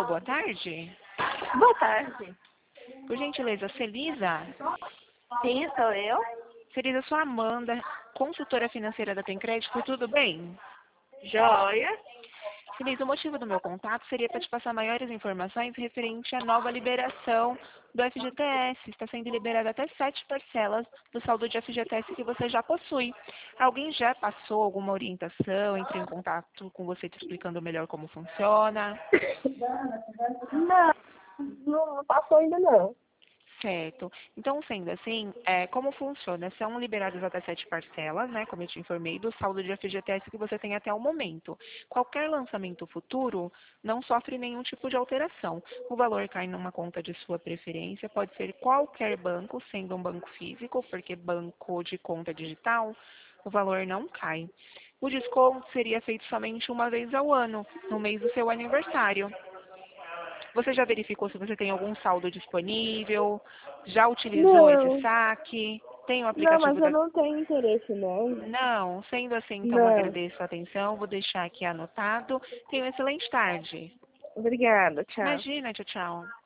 Alô, boa tarde. Boa tarde. Por gentileza, Celisa? Sim, sou eu. Celisa, sou a Amanda, consultora financeira da Tem Crédito, tudo bem? Joia. Celisa, o motivo do meu contato seria para te passar maiores informações referente à nova liberação do FGTS. Está sendo liberado até 7 parcelas do saldo de FGTS que você já possui. Alguém já passou alguma orientação, entrou em contato com você te explicando melhor como funciona? Não, não passou ainda não. Certo. Então, sendo assim, como funciona? São liberadas até 7 parcelas, né? Como eu te informei, do saldo de FGTS que você tem até o momento. Qualquer lançamento futuro não sofre nenhum tipo de alteração. O valor cai numa conta de sua preferência, pode ser qualquer banco, sendo um banco físico, porque banco de conta digital, o valor não cai. O desconto seria feito somente uma vez ao ano, no mês do seu aniversário. Você já verificou se você tem algum saldo disponível? Já utilizou esse Não, saque? Tem o não, mas aplicativo eu da... não tenho interesse não. Não, sendo assim, então Não. agradeço a atenção, vou deixar aqui anotado. Tenha uma excelente tarde. Obrigada, tchau. Imagina, tchau, tchau.